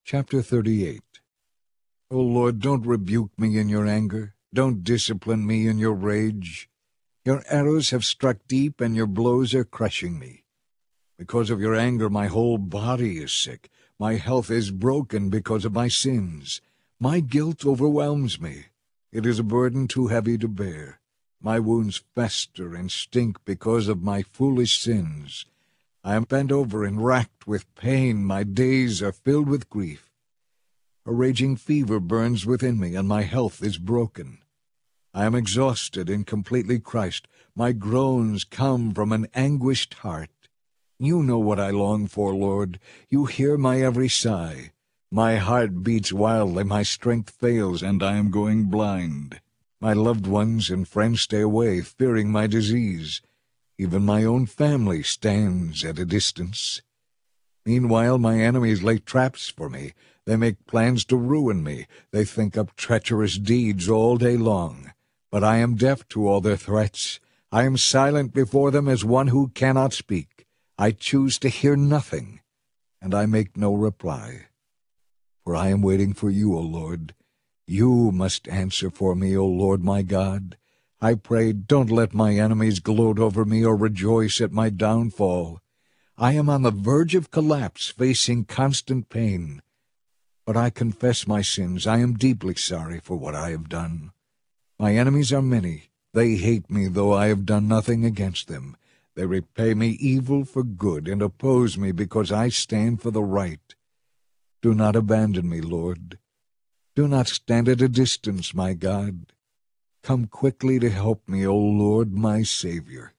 Chapter 38. O Lord, don't rebuke me in your anger. Don't discipline me in your rage. Your arrows have struck deep, and your blows are crushing me. Because of your anger my whole body is sick. My health is broken because of my sins. My guilt overwhelms me. It is a burden too heavy to bear. My wounds fester and stink because of my foolish sins. I am bent over and racked with pain. My days are filled with grief. A raging fever burns within me, and my health is broken. I am exhausted and completely crushed. My groans come from an anguished heart. You know what I long for, Lord. You hear my every sigh. My heart beats wildly, my strength fails, and I am going blind. My loved ones and friends stay away, fearing my disease. Even my own family stands at a distance. Meanwhile, my enemies lay traps for me. They make plans to ruin me. They think up treacherous deeds all day long. But I am deaf to all their threats. I am silent before them as one who cannot speak. I choose to hear nothing, and I make no reply. For I am waiting for you, O Lord. You must answer for me, O Lord my God. I pray, don't let my enemies gloat over me or rejoice at my downfall. I am on the verge of collapse, facing constant pain. But I confess my sins. I am deeply sorry for what I have done. My enemies are many. They hate me, though I have done nothing against them. They repay me evil for good and oppose me because I stand for the right. Do not abandon me, Lord. Do not stand at a distance, my God. Come quickly to help me, O Lord, my Savior.